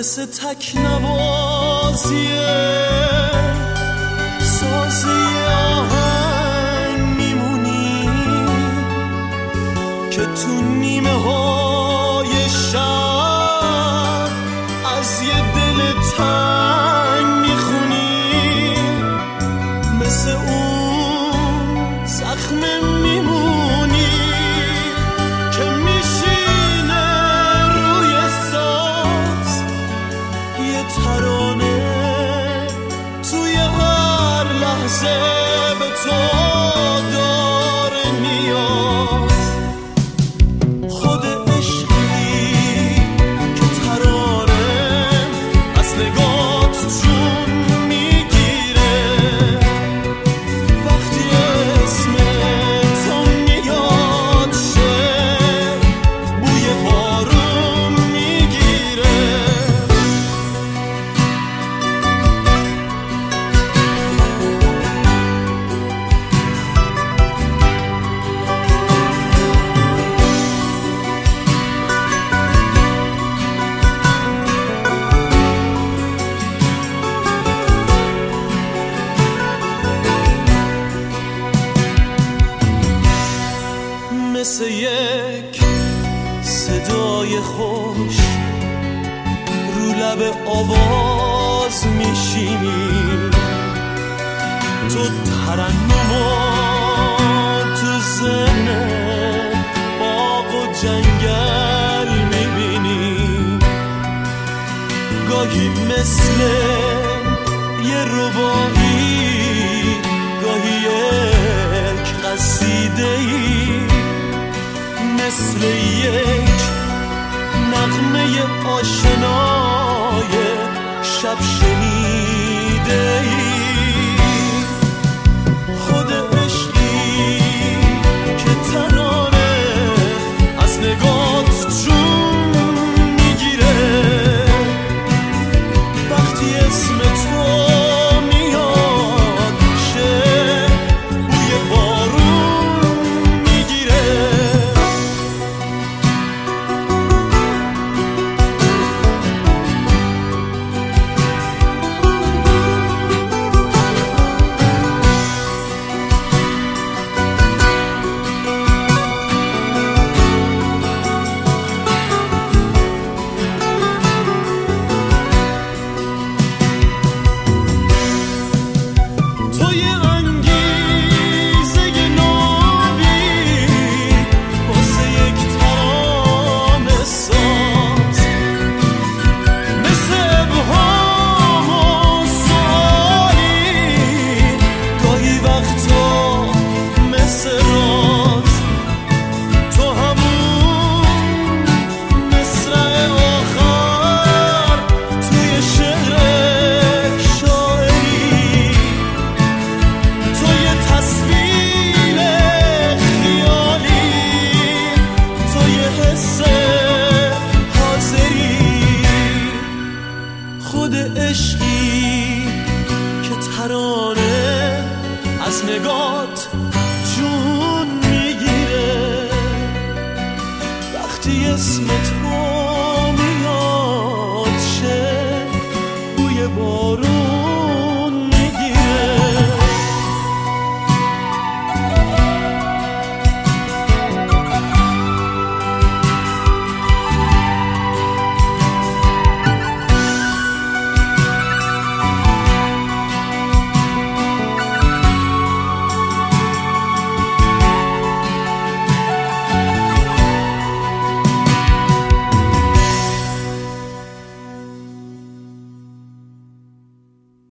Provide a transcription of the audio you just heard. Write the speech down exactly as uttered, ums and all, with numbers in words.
مثل تکنوازیه سازه آهنگ میمونی که تو نیمه های شب از یه دل تنگ میخونی، مثل اون زخم میمونی که میشینه روی ساز یه ترانه توی هر لحظه به تو داره میاد. خود عشقی که ترانه از نگات جون میگیره، وقتی اسم تو میاد شعر بوی بارون میگیره. مثل یک صدای خوش رو لب آواز میشینی، تو ترنمو تو ذهن باغ و جنگل میبینی، گاهی مثل یه ربایی، گاهی یک قصیده‌ای، مثل یک نغمه آشنای شب شنیده‌ای. خود عشقی که ترانه از نگات جون میگیره، وقتی اسم تو میاد شعر بوی بارون میگیره. خود عشقی که ترانه از نگات جون میگیره، وقتی اسم تو